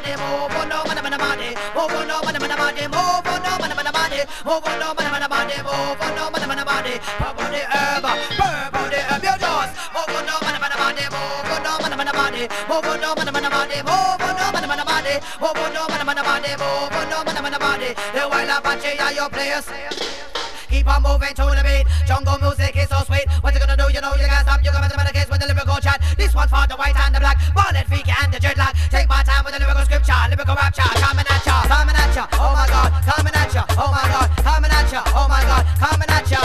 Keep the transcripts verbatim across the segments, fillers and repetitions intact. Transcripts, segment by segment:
body, move on, no, man, man, body, move on, no, man, man, body, move on, no, man, man, body, move on, no, man, man, body, move on, no, man, man, body, purple the herb, purple the herb, you just move on, no, man, man, body, move on, no, man, man, body, move on, no, man, man, body, move on, no, man, man, body, move on, no, man, man, body, move on, no, man, man, body. The wild Apache are your players. Keep on moving to the beat. Jungle music is so sweet. What you gonna do? You know you can't stop. You got to case with the lyrical chat. This one for the white and the black. Bullet freak and the jet lag. Take my time with the lyrical scripture, lyrical rapture. Coming at ya, coming at ya. Oh my God, coming at ya. Oh my God, coming at ya. Oh my God, coming at ya.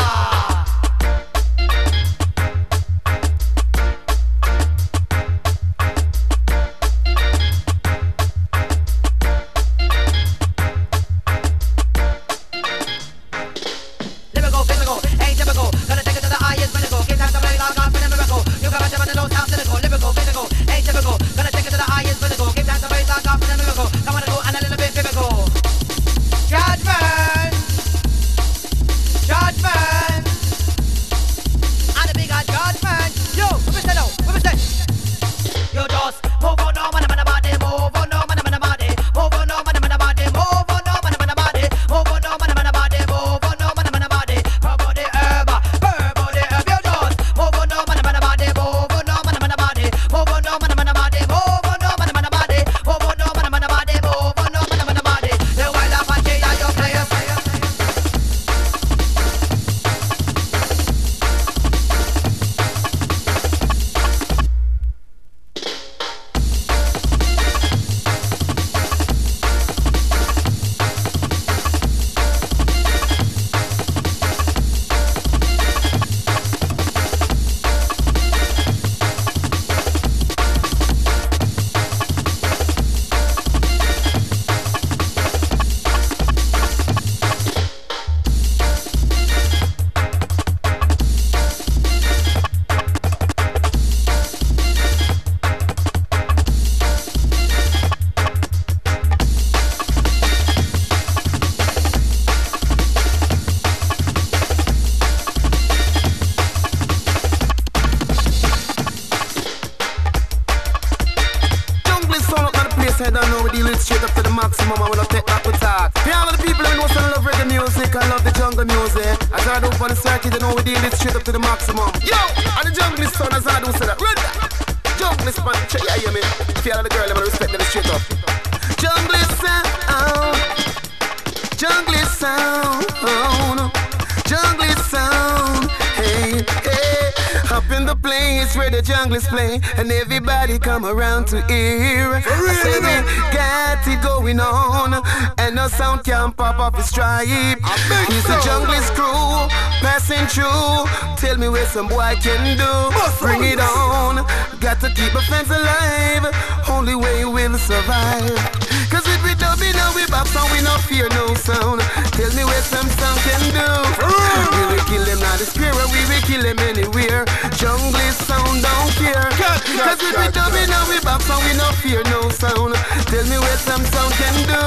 And everybody come around to hear. I say we got it going on, and no sound can pop off his stripe. He's the junglist crew passing through. Tell me where some boy can do. Bring it on. Got to keep a fence alive. Only way we'll survive. Cause if we don't be now we bop sound, we no fear no sound. Tell me where some sound can do. We will kill them not the spirit, we will kill them anywhere. Junglist sound don't care. Cause if we don't be now we bop sound, we no fear no sound. Tell me where some sound can do.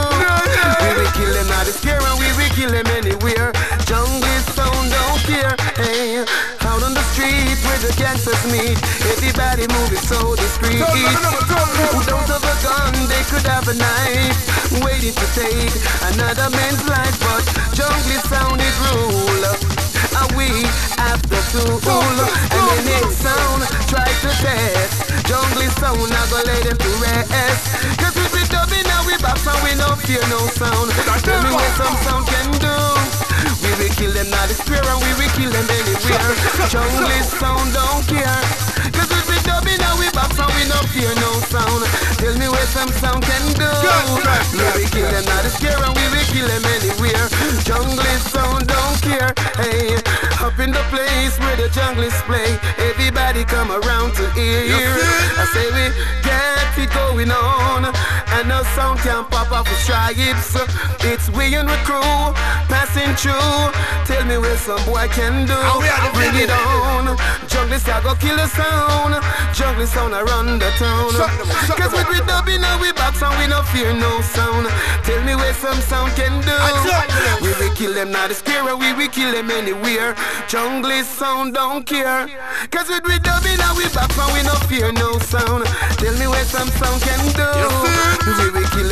We will kill them not the spirit, we will kill them anywhere. Junglist sound don't care. Hey, out on the street where the gangsters meet, everybody moving so discreet. Who don't have a gun, they could have a knife, waiting to take another man's life. But junglist sound it rule, and we have the tool. And when it sound try to test, junglist sound I go let them to rest. Cause if we dub it now we back and we no fear no sound. Tell me what some sound can do. We will kill them now the spirit, and we will kill them anywhere. Junglist sound don't care. Cause if we dub it now we back and we no fear no sound. Tell me what some sound can do. We will kill them now the spirit, and we will kill them anywhere. Junglist sound don't care. Hey, up in the place where the junglist play, everybody come around to hear. I say we get it going on, and no sound can pop off with stripes. It's we and the crew passing through. Tell me where some boy can do. Bring it on. Junglist I go kill the sound. Junglist sound I run the town. Cause with we dubbing and we box and we no fear no sound. Tell me where some sound can do. We will kill them not the scare, we will kill them anywhere. Junglist sound don't care. Cause with we dubbing and we box and we no fear no sound. Tell me where some sound can do. We will kill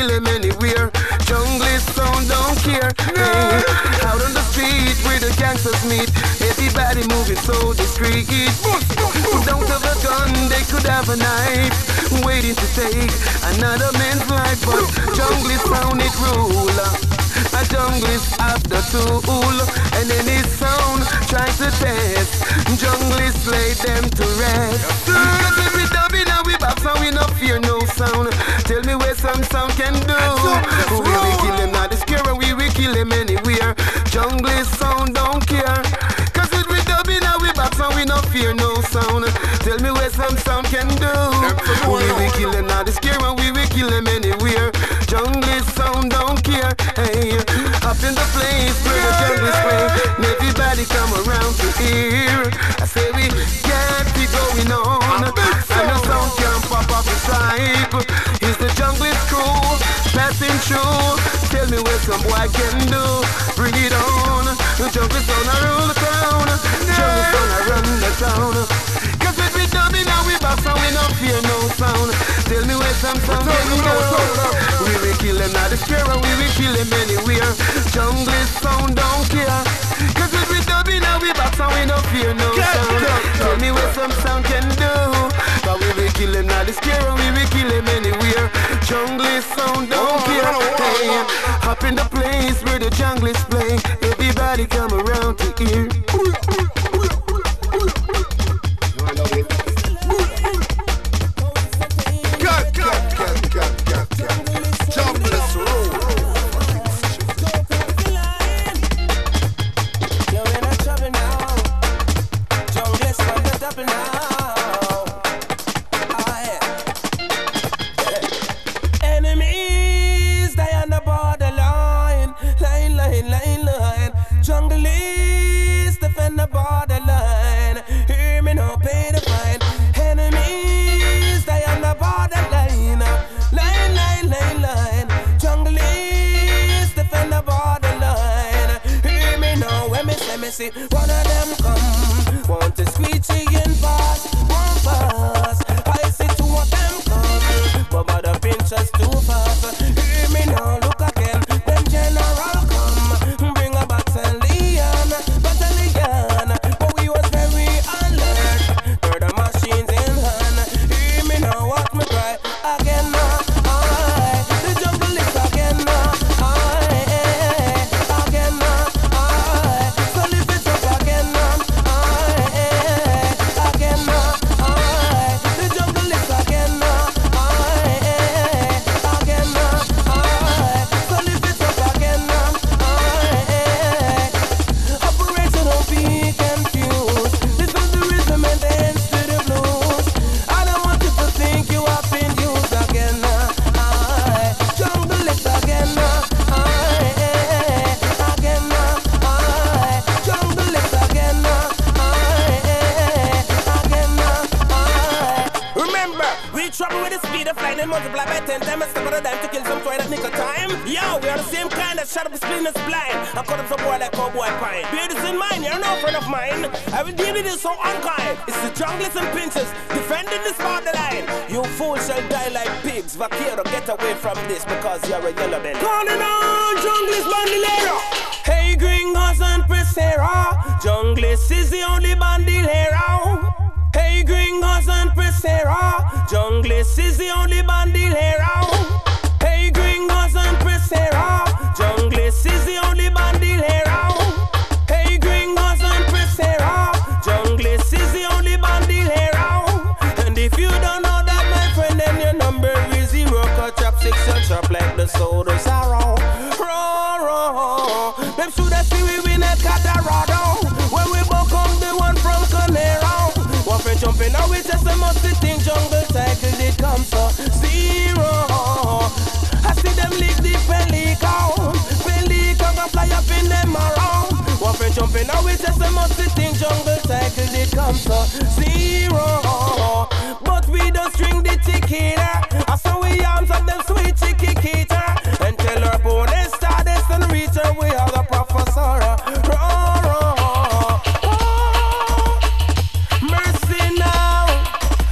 kill them anywhere. Jungle sound don't care. Hey, out on the street where the gangsters meet, everybody moving so discreet. Don't have a gun, they could have a knife, waiting to take another man's life. But jungle sound it rule. A junglist have the tool, and any sound try to test. Junglist lay them to rest. Cause every dub in we box and we no fear no sound. Tell me where some sound can do. We will kill them not the scare, and we will kill them anywhere. Junglist sound don't care. Cause every dub in we box and we no fear no sound. Tell me where some sound can do. We will kill them not the scare, and we will kill them anywhere. Junglist sound don't care. Hey, up in the place where the jungle play, and everybody come around to hear. I say we got it going on, and the sound can't pop off the stripe. Is the jungle crew passing through? Tell me what some boy can do. Bring it on. The jungle sound I rule the town. Jungle sound I run the town. Cause if we dumb in now we box and we no fear no sound. Tell me where some sound can go. We will kill them not the scare, and we will kill them anywhere. Jungle sound don't care. Cause if we dub in now we box and we no fear no sound. Tell me what some sound can do. But we will kill them not the scare, and we will kill them anywhere. Jungle sound don't care. Hey, up in the place where the junglist play, everybody come around to hear. Cut, cut, cut, cut, cut, cut. Junglist rule. You're in a trouble now. Junglist on the double now. Oh, yeah. Enemies, they on the borderline. Line, line, line, line. Junglist defend the borderline. Hear me now, pay the fine. Enemies, they on the borderline. Line, line, line, line. Junglist defend the borderline. Hear me now, when me say me see one of them come. Want to squeeze in fast, one fast. I see two of them come, but by the pinchers too fast. Hear me now, look again. Them general come, bring a battalion, battalion. But we was very alert. Heard the machines in hand. Hear me now, what me cry again now. Aye, the jungle is again now. Aye, again now. Aye, so lift it up again now. Aye, again now. Aye, the jungle is again now. Aye, again now. Aye, so lift it up again now. Aye, operation don't be confused. This is the rhythm and dance to the blues. I don't want you to think you have been used again now. Aye, jungle is again now. Aye, again now. Aye, jungle is again now. Aye, again now. Aye. Remember, we trouble with the speed of light and multiply by ten times a step at a time to kill some toy that nick of time. Yo, we are the same kind that shut up the spleen is blind. I cut up some boy like cowboy pine. Beard is in mine, you're no friend of mine. I will deal with you so unkind. It's the junglers and pinches defending this borderline. You fools shall die like pigs. Vaquero, get away from this because you're a yellow belly. Calling on junglers bandolero. Hey, gringos and presera. Junglers is the only bandolero. Hey, gringos and presera. Junglist is the only bandolero. Hey, gringos and presera. Junglist is the only bandolero. Hey, gringos and presera. Junglist is the only bandolero. And if you don't know that, my friend, then your number is zero. Cut chop six and chop like the soda sorrow. Raw, raw. Them should have seen we win at Colorado. When we both come the one from Conero. One friend jumping out with just a musty thing. Jungle cycle it comes to zero. I see them lick the pelican. Pelican go fly up in them around. One friend jumping out with just a musty thing. Jungle cycle it comes to zero. But we don't string the tequila. I saw we arms on them sweet chicky keeter. And tell our bonus star this and reach her. We are the professor. Raw, raw. Mercy now.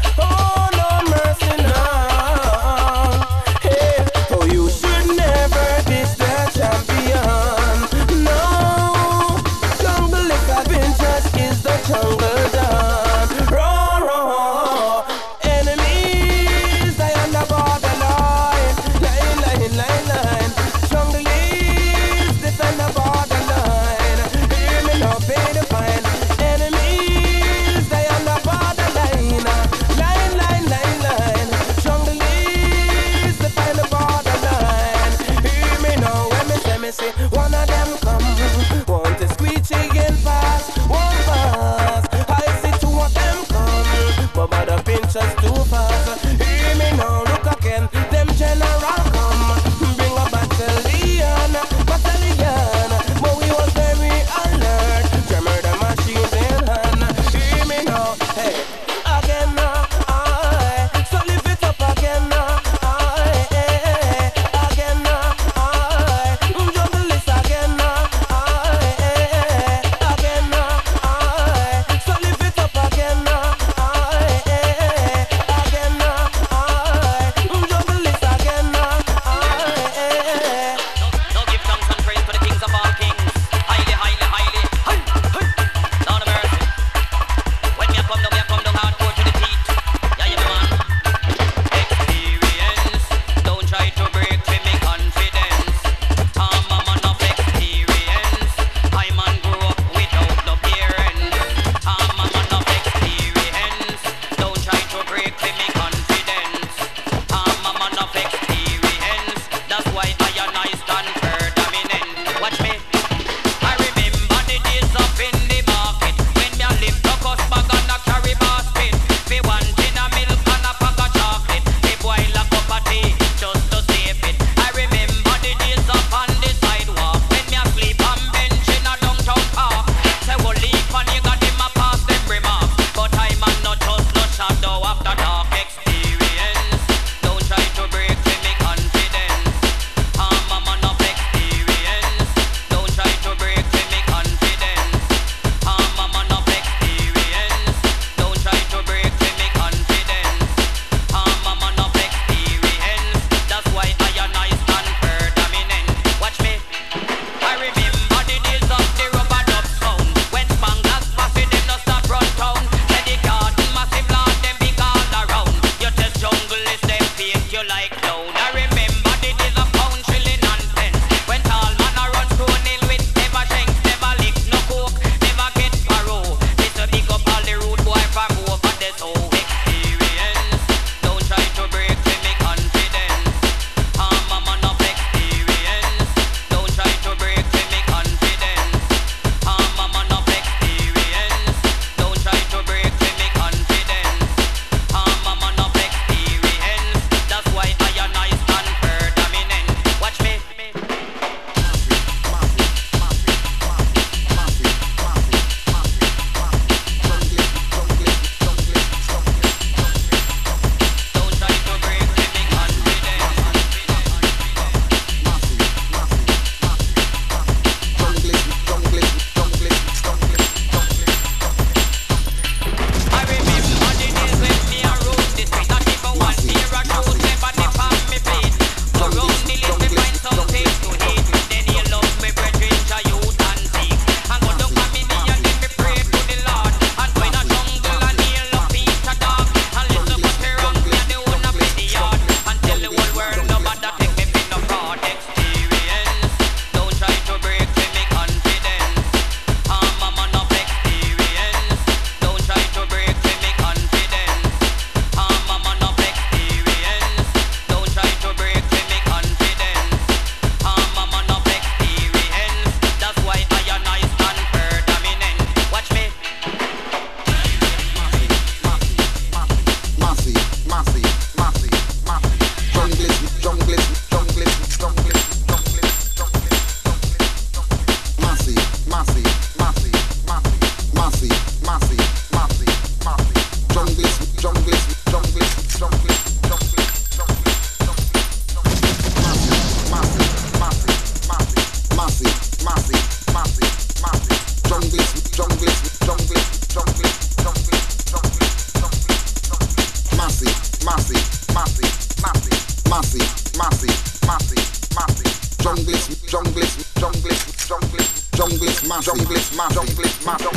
massive, massive, massive. Junglist, junglist, junglist, junglist, junglist, massive, junglist, junglist, massive,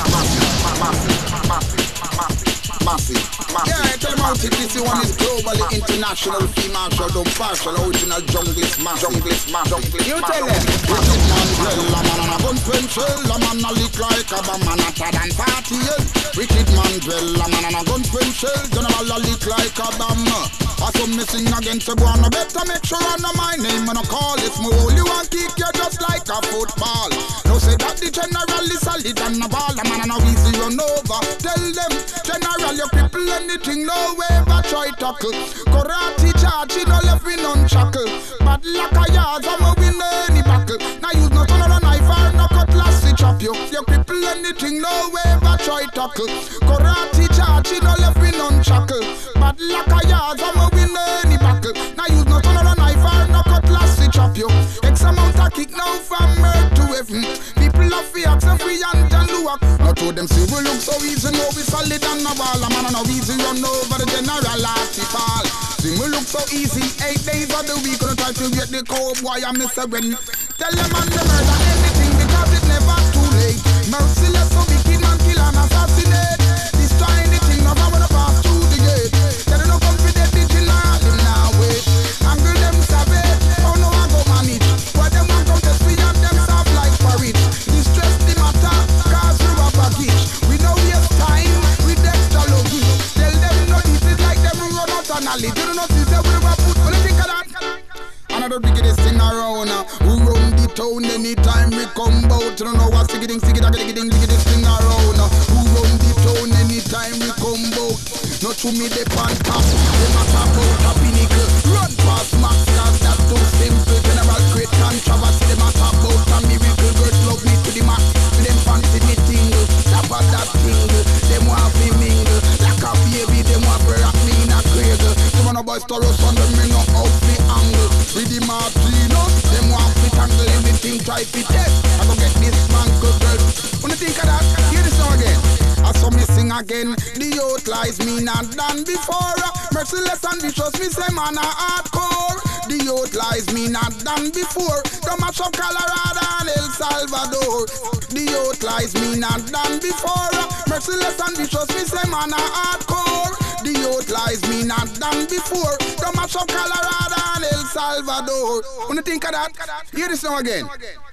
massive, massive, massive. Massive, massive. Yeah, tell them out if this one is globally international, female show, don't partial, original junglist, massive, junglist, massive. You tell them. Wicked man, well, a man and a gun pencil, a man a lick like a bomb and a tad and party. Wicked man, well, a man and a gun pencil, general a lick like a bomb. I saw me sing against the one, I better make sure I know my name and I call it small. You want kick you just like a football. No say that the general is solid and a ball, a man and a easy run over. Tell them, general, your people anything, no way but try tackle. Karate charge, you no left me none shackle. Bad like a yard, I'm a win any battle. Now use no ton of a knife or no cutlass to chop you. Your people anything, no way but try tackle. Karate charge, you no left me none shackle. Bad like a yard, I'm a win any battle. Now use no ton of a knife or no cutlass to chop you. X amount of kick now from earth to heaven. People of fear, so free and can do up. Not to them see we look so easy, no we solid and no ball. A man and no easy run over the general article. See we look so easy, eight days of the week. Gonna try to get the cowboy and miss a when. Tell them on the murder anything because it's never too late. Merciless so wicked man kill and assassinate. Destroy anything, no man wanna pass through the gate. They don't come for the digital, them now wait. Angle them savage, oh no I go manage. Why them want come test me and them soft like porridge. Distress the matter, cause we are package. We know we have time, with extra luggage. Tell them no this is like them run out and alley. Do not see them we never put, what do you think of that? Another biggest thing around, uh, who run the town anytime we come out. You don't know what's the ding, siggy, daggy, ding, biggest thing around, uh, who run the town anytime we come out. Not to me the pan top, they must have out a pinnacle. Run past Max, cause that's too simple. General great controversy, they must have out a miracle. Girls love me to the max, with them fancy me tingle. Tap at that tingle, them want me mingle. Like a baby, them want to rock me in a cradle. Some of the boys to us on them, me no out me angle. With the Martino, them want to tangle everything, try to test. I go get this man good girl. When you think of that, hear this song again. I saw me sing again. The youth lies me not done before. Merciless and vicious, me say man a hardcore. The youth lies me not done before. Don't match up Colorado and El Salvador. The youth lies me not done before. Merciless and vicious, me say man a hardcore. The youth lies me not done before. Don't match up Colorado and El Salvador. When you think of that, hear this song again.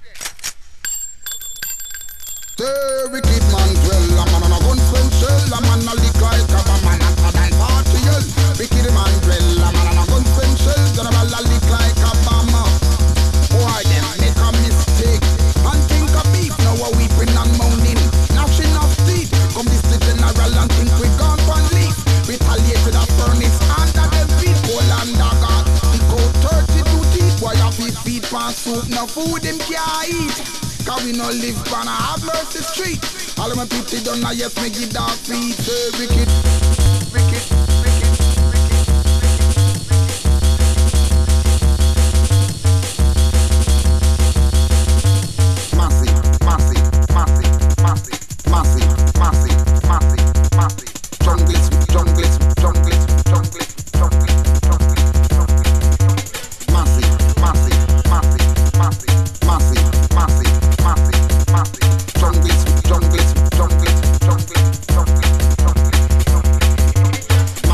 The wicked man dwell, a man on a gun pencil, a man a lick like a man a tad and party yell. Wicked man dwell, a man on a gun pencil, general a lick like a bomb. Boy, them make a mistake and think a beef, now a weeping and moaning, gnashing of teeth. Come this the general and think we gone for leaf. Retaliate with a furnace under them feet, coal and dagger. He go thirty-two teeth, boy a feed feed pan soup, no food him can't eat. Cause we no live on a have mercy street. All of my people done now, yes, me give dog feet. Say wicked, wicked, wicked, massive, massive, massive, massive, massive, massive, massive, massive. Junglist, junglist, junglist, junglist, junglist, junglist, massive, massive, massive, massive, massive, massive. Massive, massive, junglist, junglist, junglist, junglist, junglist, junglist, junglist.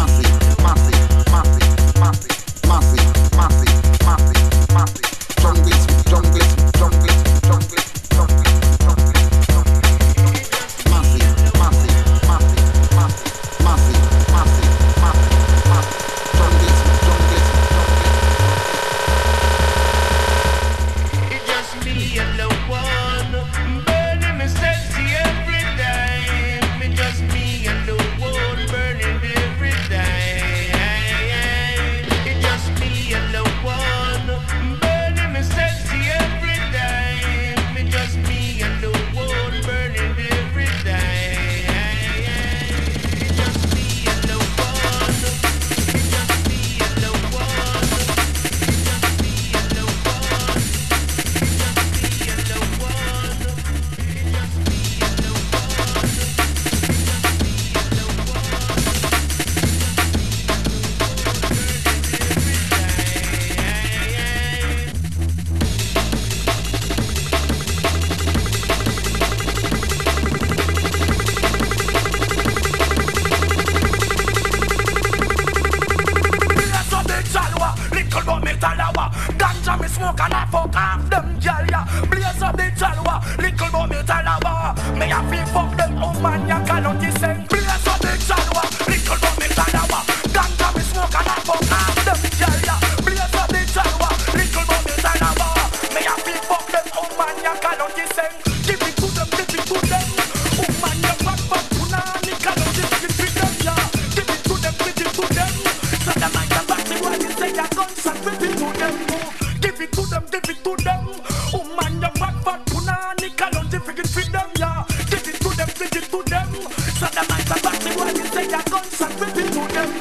smoke and I fuck off them gal ya. Blaze up the chalwa, little bomb me talawa. Me a feel fuck them woman ya cannot listen. Blaze up the chalwa, little bomb me talawa. Ganja me smoke and I fuck off them gal ya. Blaze up the chalwa, little bomb me talawa. Me a feel fuck them woman ya cannot listen. Give it to them, give it to them. Woman ya back back punani cannot listen. Give it to them ya. Give it to them, give it to them. So the man can back the one you say ya guns and give it to them. Give it to them, give it to them. Woman ya back back punani cannot listen. Give it to them ya. Give it to them, give it to them. So the man can back the one you say ya guns and give it to them.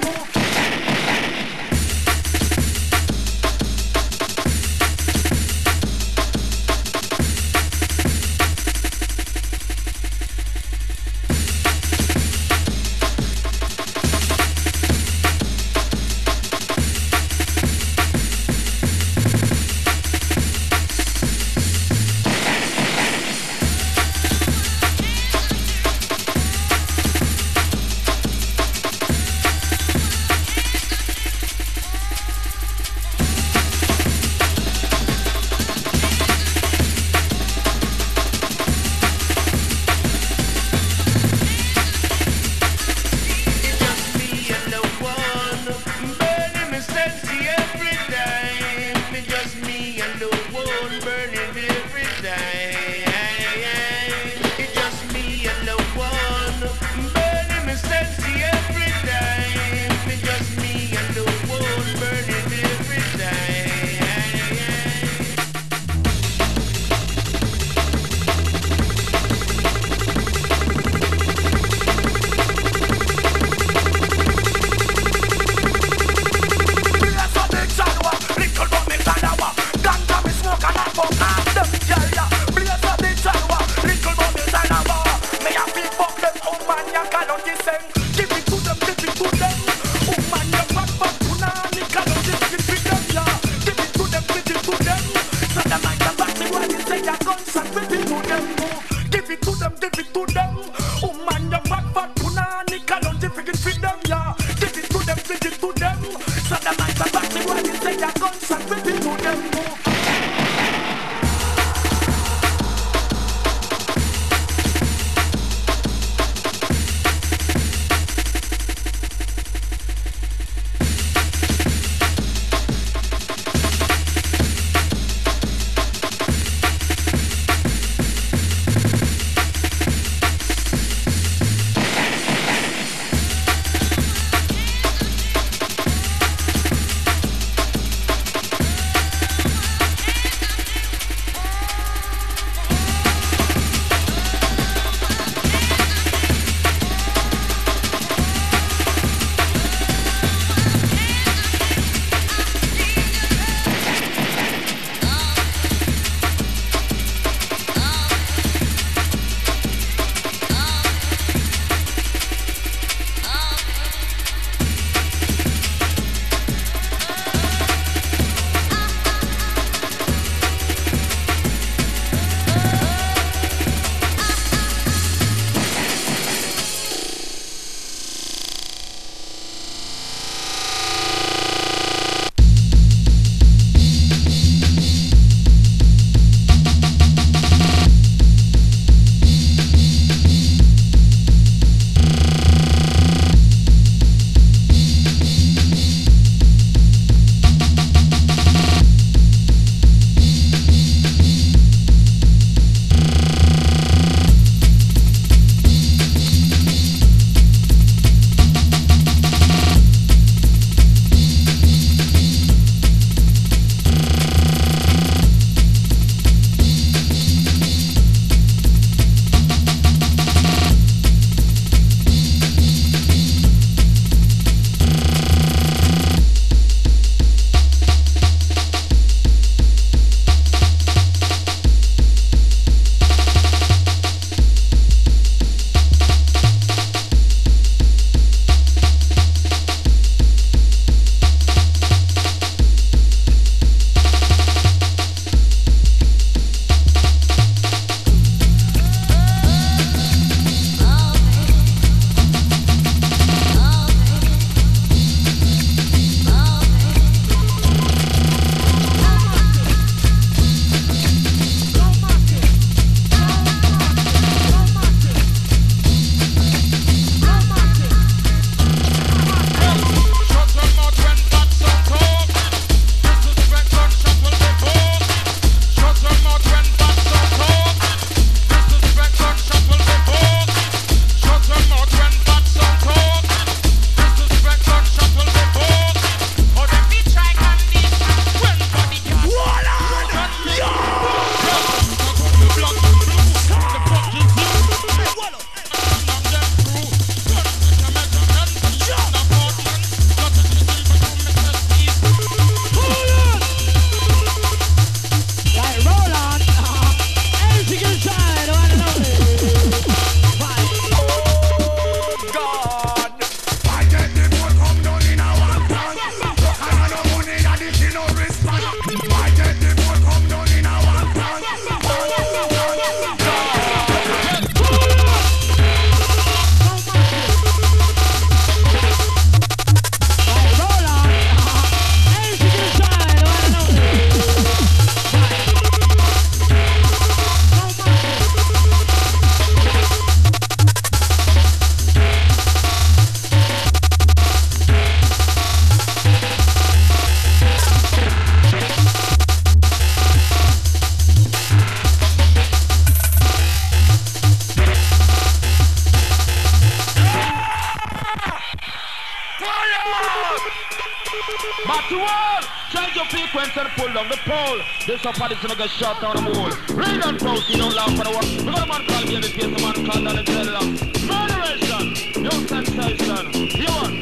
and pull down the pole. This up party gonna get shot down the wall. Rain and post, you don't laugh for the one. We got a man called Gary Case, a man called Donatello. Murderation, no sensation. You want?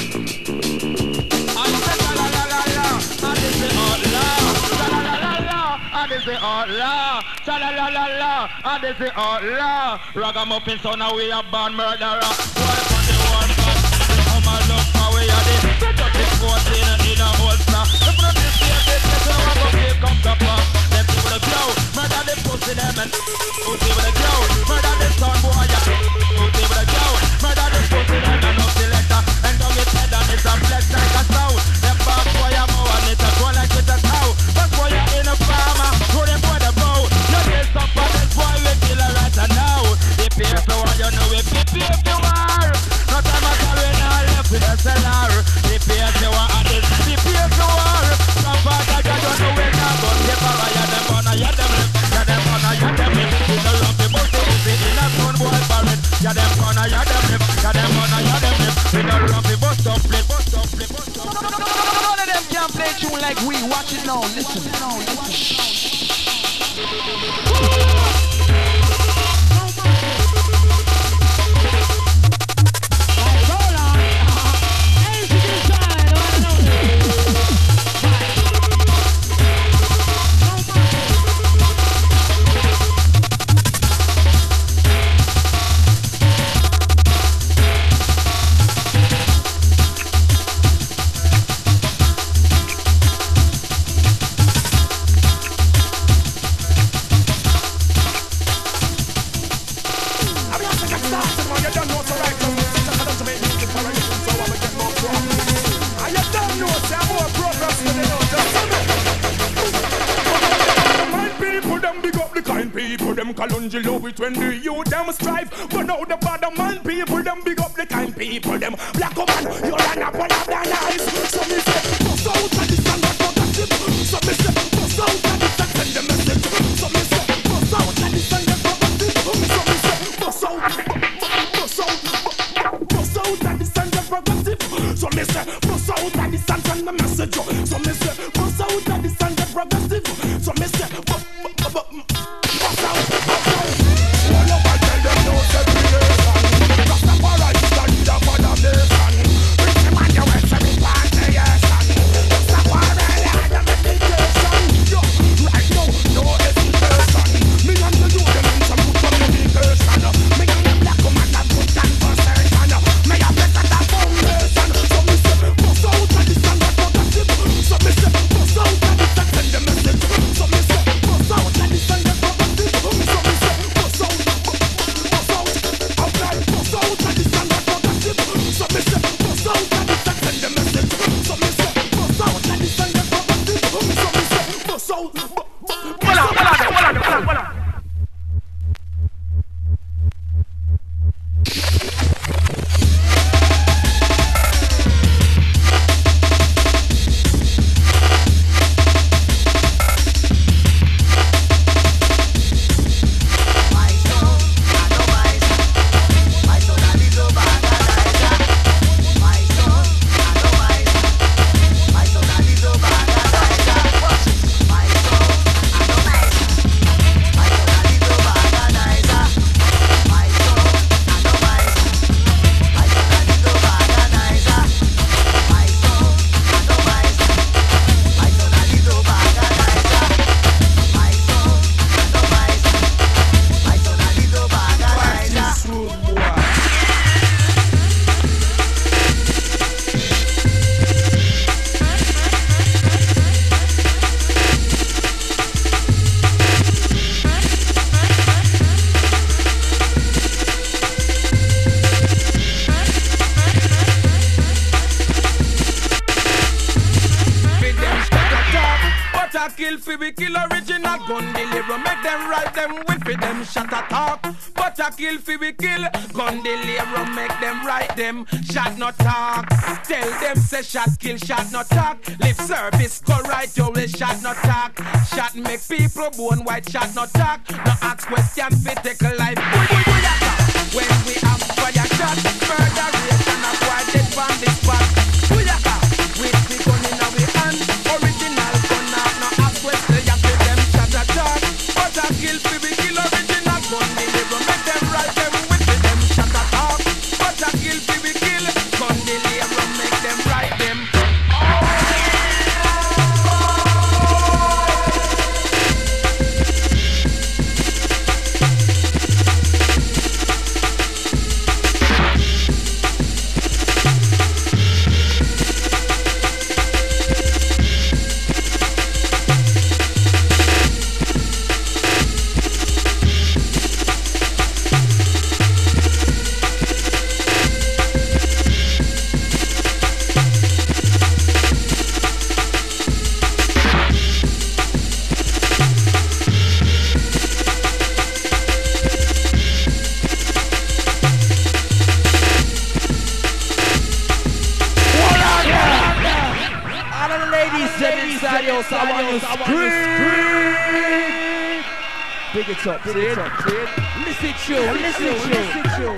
I said la la la la la, and this is all la. La la la la la, and this is all la. La la la la la, and this is all la. Ragamuffin son, now we are born murderer. Boy, on the one back, come and look how we are this. Set up this fourteen in a holster. If not this year, this is how I'm gonna pick up the pop. Let's see what the blow. Murder the pussy them and who's see what the blow. Murder the son boy, yeah. Who's see what the blow. Murder the pussy them and no selector. And don't get head and it's a flex like a sound. Them bad boy a mow and it's a go like it's a cow. But boy you in a farmer, throw them boy the bow. You get stuff for this boy we kill a right and now. If you have to war, you know if you if you are. No time at all when I left with S L R. If you have to war at this, if you have to war. From father you don't know when I'm but if I ride them on a yard them left. Yeah them on a yard them left. You know love the most of it in a stone boy parrot. Yeah them on a yard them left. Yeah them on a yard them left. We know love the bust up play, bust up play, bust up play. None of them can play tune like we. Watch it now, listen. Now, listen. Kalunji love it when the youth them strive. But now the bad man people them big up the kind people them. Black woman, you run up all of their eyes. So me say, bust out of the standard for the ship. So me say, bust out of the sex and the message. So me say, bust out of the standard for the ship. So me say, bust out, bust out, bust out of the standard for the ship. So me say, bust out of the standard and the message. So me say, bust out of the standard for the ship. So me say, bust out. kill fi we kill original gun deliver. Make them right them with fi them shot a talk. But a kill fi we kill gun deliver. Make them right them shot not talk. Tell them say shot kill shot not talk. Lip service go right you will shot not talk. Shot make people bone white shot not talk. No ask question fi take a life. When we have fire shot, murder rate and a why dead from this spot. With the gun in our hand, original gun now wanna scream. Big it up, big it up, see it? Listen to you, listen to you, listen to you.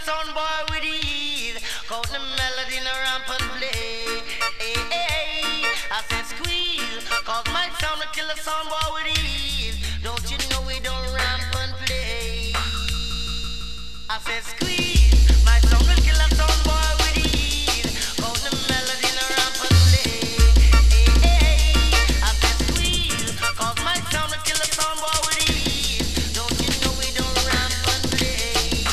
sound boy with ease. Count the melody in a ramp and play. Hey, hey, I said squeeze, cause my sound will kill a sound boy with ease. Don't you know we don't ramp and play? I said squeeze, my sound will kill a sound boy with ease. Count the melody in a ramp and play. Hey, hey, I said squeeze, cause my sound will kill a sound boy with ease. Don't you know we don't ramp and play?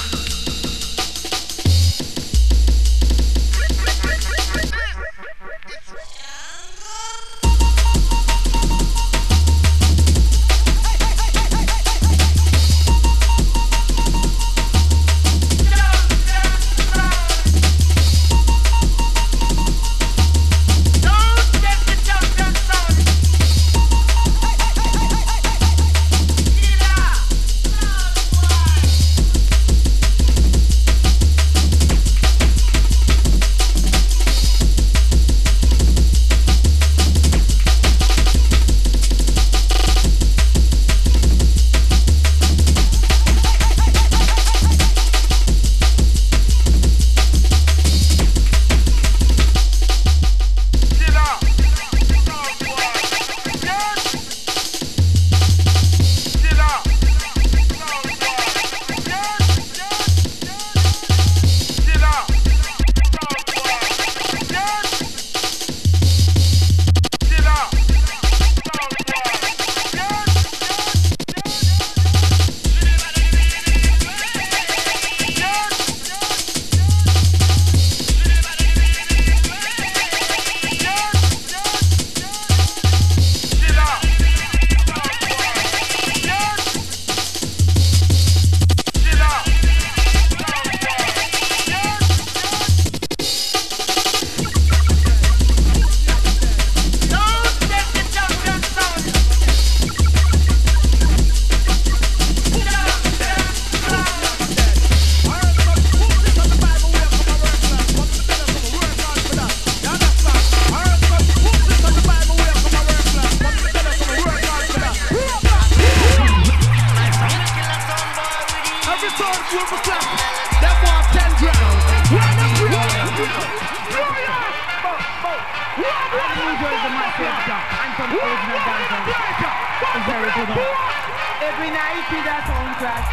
Every night is a sound clash.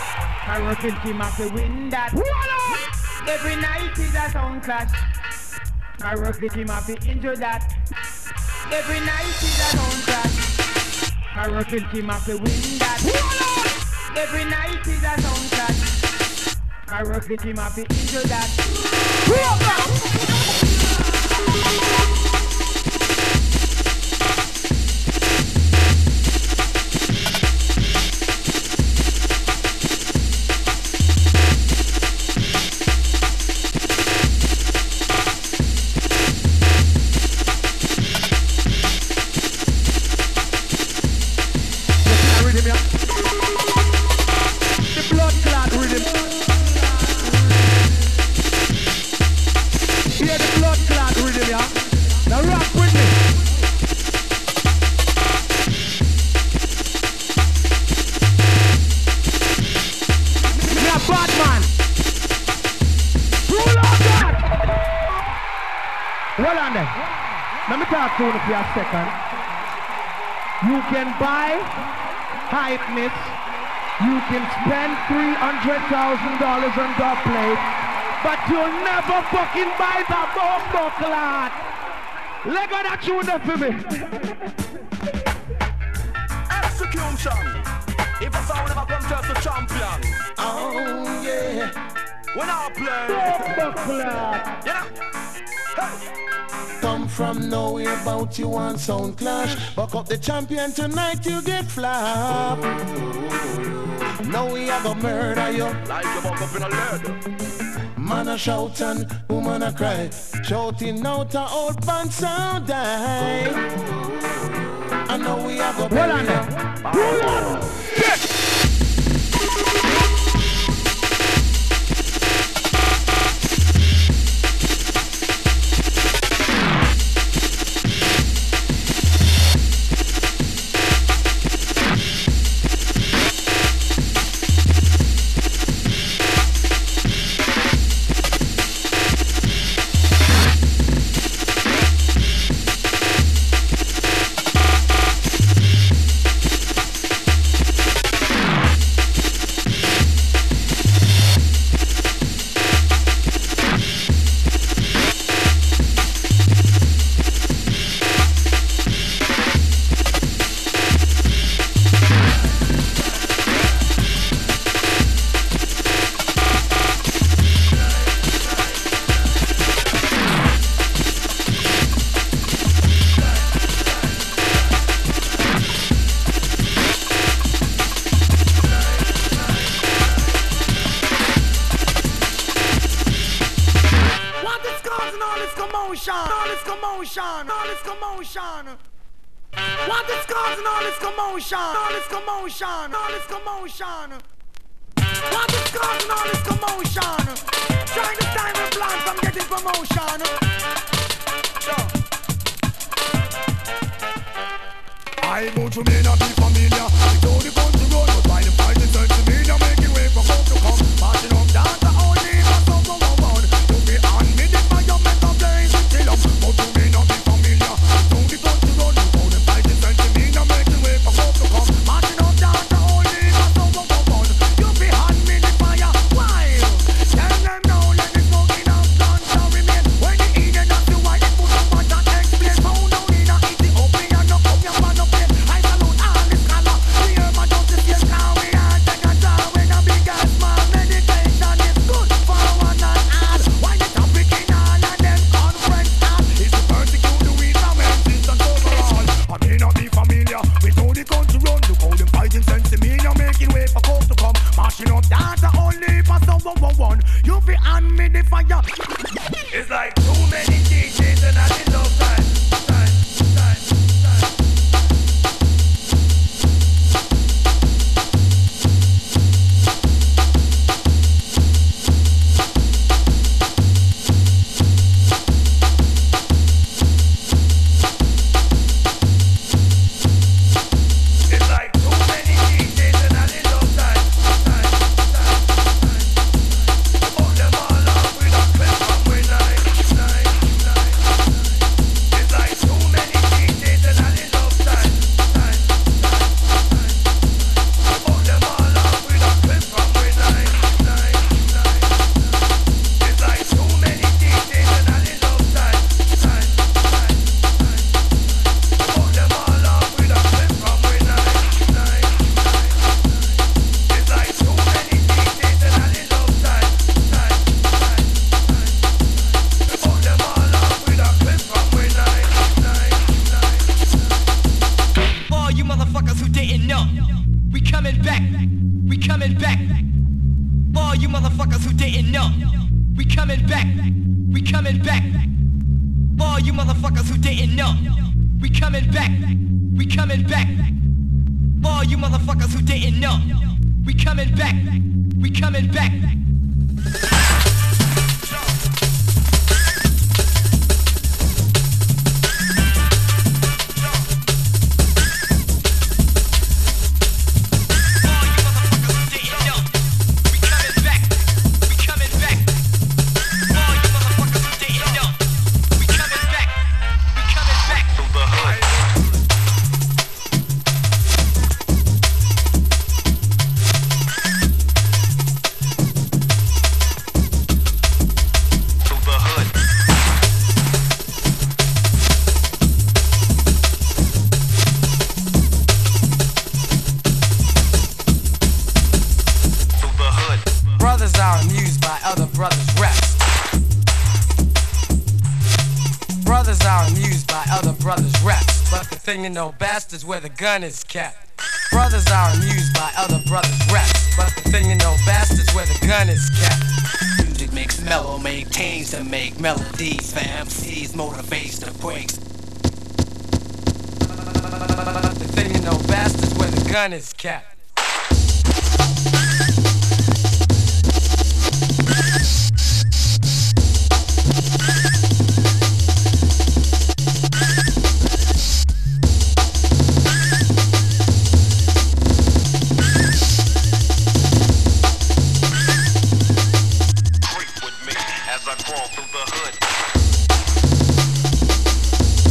I work with him up to win that. Every night is a sound clash. I work with him up to injure that. Every night is a sound clash. I work with him up to win that. Every night is a sound clash. I work with him up to injure that. Let me talk to you for a second. You can buy hypeness. You can spend three hundred thousand dollars on dub plate, but you'll never fucking buy the bomb clot. Let go that tune there for me. Execution. If a sound ever come just a champion. Oh yeah. When I play bomb clot. You know? Hey. Come from nowhere about you on Sound Clash. Buck up the champion tonight, you get flop. Now we have a murder you. Like you buck up in a leather. Man a shout and woman a cry. Shouting out a old band sound die. I know we have a well on there. Pull on. commotion, all this commotion, all this commotion. What is causing all this commotion, all this commotion, all this commotion? What is causing all this commotion? Trying to time a plan from getting promotion. Sure. I want to may not be familiar. It's all the country road, but by the fight it's time to me now making way for hope to come. Marching up down to only for some one. You be on me the fire, make a blaze and kill 'em. But you may not be familiar. It's all the country road, but the fight it's time to me now making way for hope to come. Marching up down to only for some one. You be on me the fire, why? Tell them now, let it smoking out, done to remain. When the eating up the white, it put up on that explain. Found out in a Ethiopia, no come your man up here. I salute all this color. We hear my justice here, now we are take a job with a big ass man. Meditation is good for one and all. Why the topic in all of them conference all is to persecute the weak from existence overall. I may not be familiar with how the country run. Look how them fighting sense to me, now making way for coke to come. Marching up data only for someone one one. You be on me the fire. It's like too many D Js and I didn't love time. Time, time, time. It's like too many D Js and I didn't love time. Time, time, time. Put them all up with a clip from when I, nine, nine. It's like too many D Js and I didn't love time. Time, time, time. Put them all up with a clip from when I, nine, nine. It's like too many D Js and I didn't love time. Time, time, time. Put them all up with a clip from when I, nine, nine. It's like too many D Js and I didn't love time. Time, time, time. Put them all up with a clip from when I, nine, nine. All you motherfuckers who didn't know, we coming back, we coming back. All you motherfuckers who didn't know, we coming back, we coming back. All you motherfuckers who didn't know, we coming back, we coming back. All you motherfuckers who didn't know, we coming back, we coming back. Brothers are amused by other brothers' reps. Brothers are amused by other brothers' reps. But the thing to know best is where the gun is kept. Brothers are amused by other brothers' reps. But the thing to know best is where the gun is kept. Music makes mellow, maintains to make melodies. For M Cs motivates the breaks. The thing to know best is where the gun is kept. Through the hood.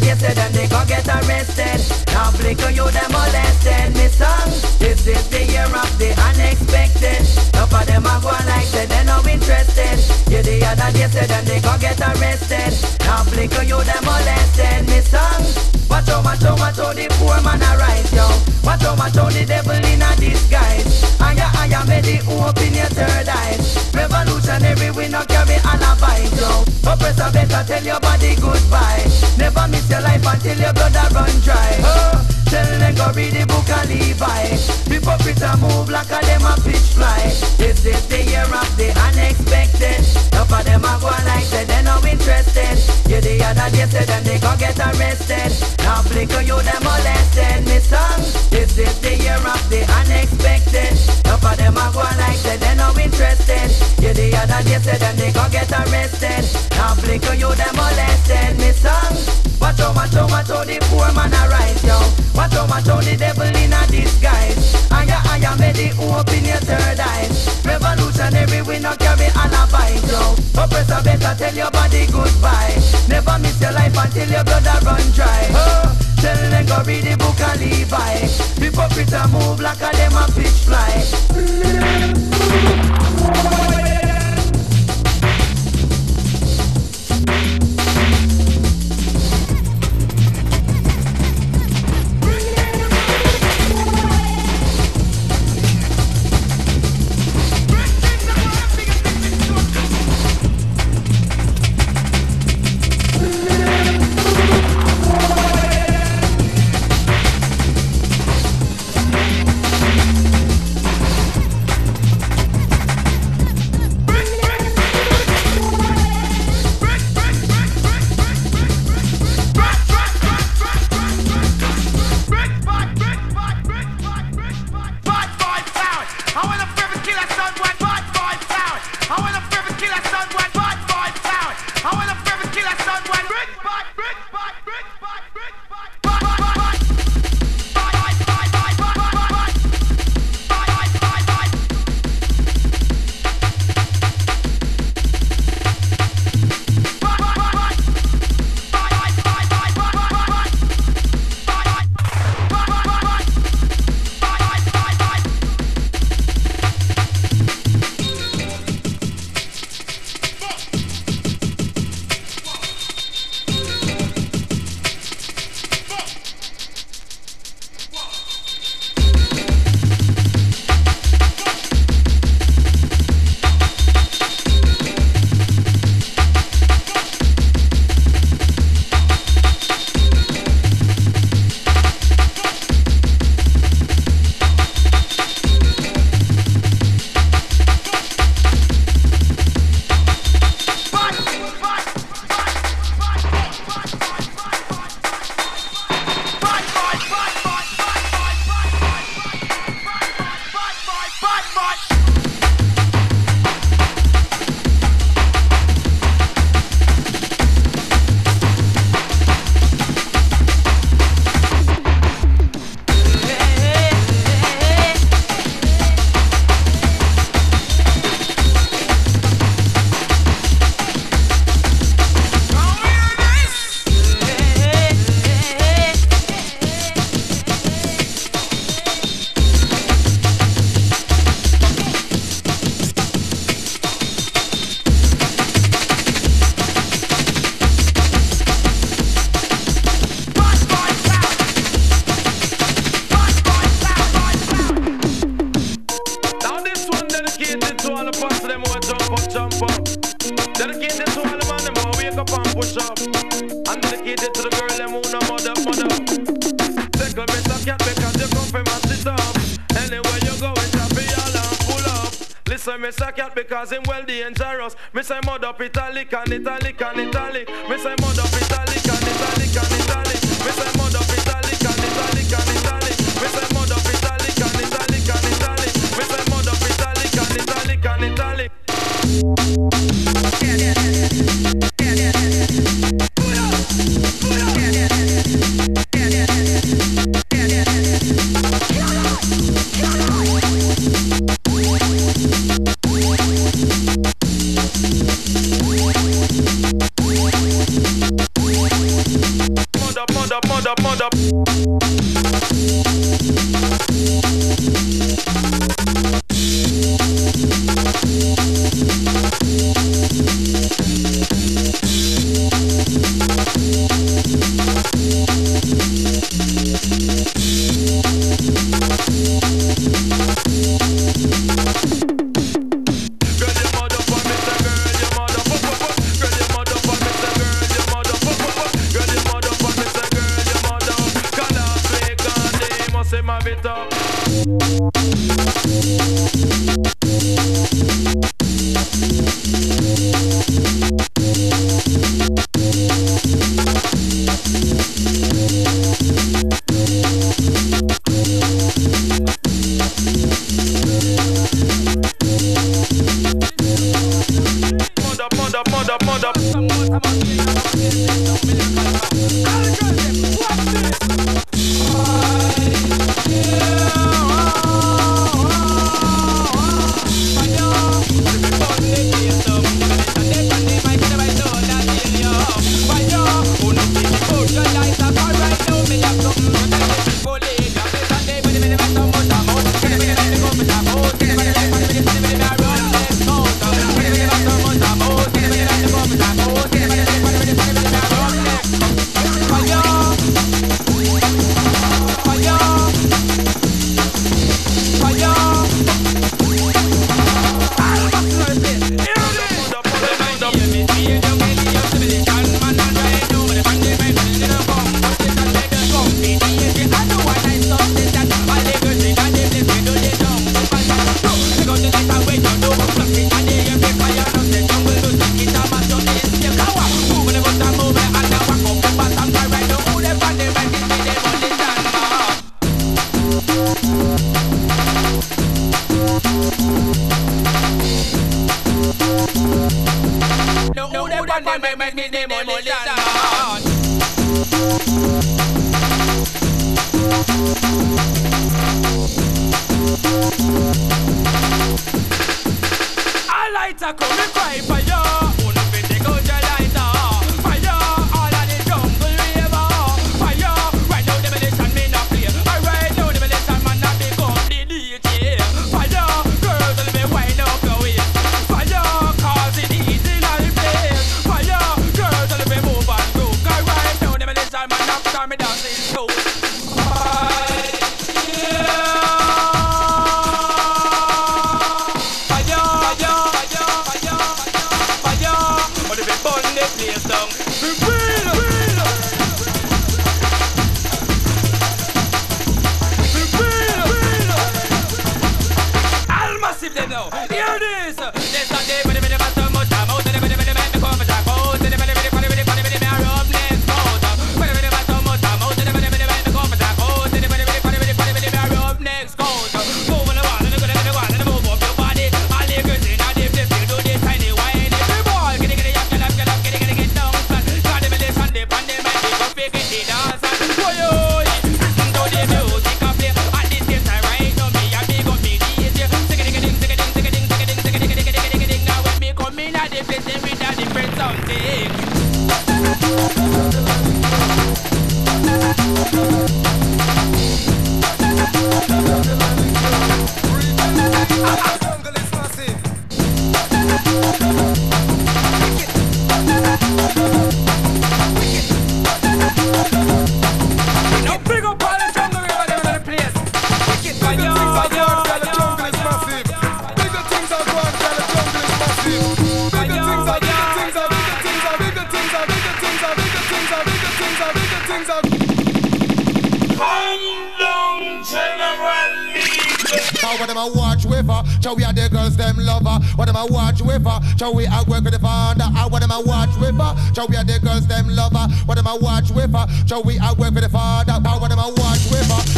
day say them they go get arrested. Now flicker you them molested. Me song, this is the year of the unexpected. Enough of them a go like say they no interested. Yeah, the other day say them they go get arrested. Now flicker you them molested. Me song, watch out, watch out, watch out the poor man a rise, yo. Watch out, watch out the devil in a disguise. And ya, and ya made the open your third eyes. Revolutionary, we no carry alibis, yo. Oppressor better tell your body goodbye. Never miss your life until your blood a run dry. Oh, tell them go read the book of Levi. Hypocrite a move like a them a pitch fly. This is the year of the unexpected. Enough of them a go like say they no interested. Yeah, the other day say them they go get arrested. Now flicker you them molested. Me song, this is the year of the unexpected. Enough of them a go like say they no interested. Yeah, the other day say them they go get arrested. Now flicker you them molested. Me song, watch out, watch out, watch out the poor man a rise, yo. Watch out, watch out the devil in a disguise. And ya, and ya made the open your third eyes. Revolutionary, we no carry alibis, yo. Oppressor better tell your body goodbye. Never miss your life until your blood a run dry. Oh, tell them go read the book of Levi. Hypocrite a move like a them a pitch fly. Because him well dangerous. Me say mud up italic and italic and italic. Me say mud up italic and italic and italic. Me say mud up italic and italic and italic. Me say mud up italic and italic and italic. Me say mud up italic and italic and italic. mother. What am I watch with her? Shall we are the girls them lover? What am I watch with her? Shall we I work with the father? What am I watch with her? Shall we are the girls them lover? What am I watch with her? Shall we I work with the father? What am I watch with her?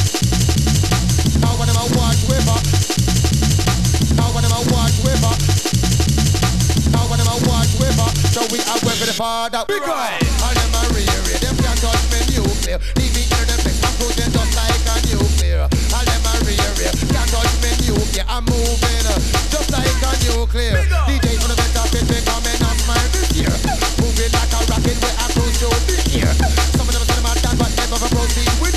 What am I watch with her? What am I watch with her? What am I watch with her? Shall we I work with the father? Big guy. All them a rear, them can't touch me nuclear. Leave me in the place, I'm cruising just like a nuclear. All them a rear, can't touch me nuclear. I'm moving just like a nuclear. D J on the better fit, we coming on smile this year. Moving like a rocket, we are cruise through this year. Some of them say them are done, but never proceed.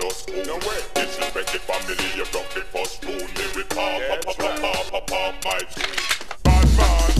just spoon. No way. Disrespect the family, you broke the first spoon. Me with pop, pop, pop, pop, pop, pop, pop, my tune. Bad man.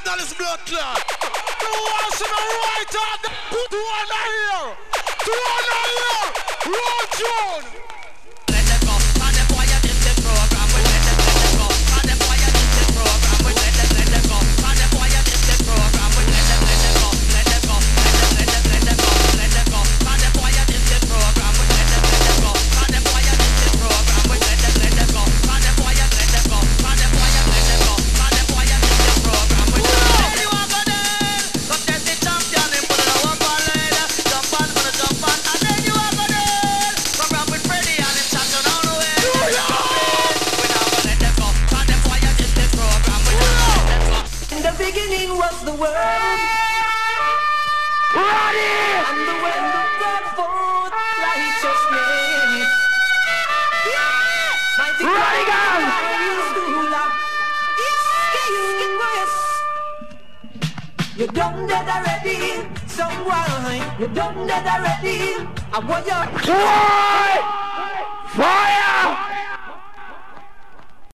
this blood clot. You want to know right out there? Put one here. Two one here. Roll June. Let them go. And the boy at this program. We let them let them go. And the boy at this program. We let them let them go. And the boy at this program. We let them let them go. Let them go. Let them let them let them go. Let them go. And the boy at this program. We let them let them go. And the boy at this program. We let them let them go. And the boy at let them go. And the boy at let them go. And the boy at this program. We let them let you go there. Come test the champion and put it on one leg. Jump on, gonna jump on, and then you are gonna come round with Freddy and him champion all the way. We now gonna let them go. And the boy at this program. We now gonna let them go. In the beginning was the world. Ready! And the world of God forth righteousness. Mighty Ready, God guys! is ruler. You done dead already, someone. You done dead already. I want you. Fire!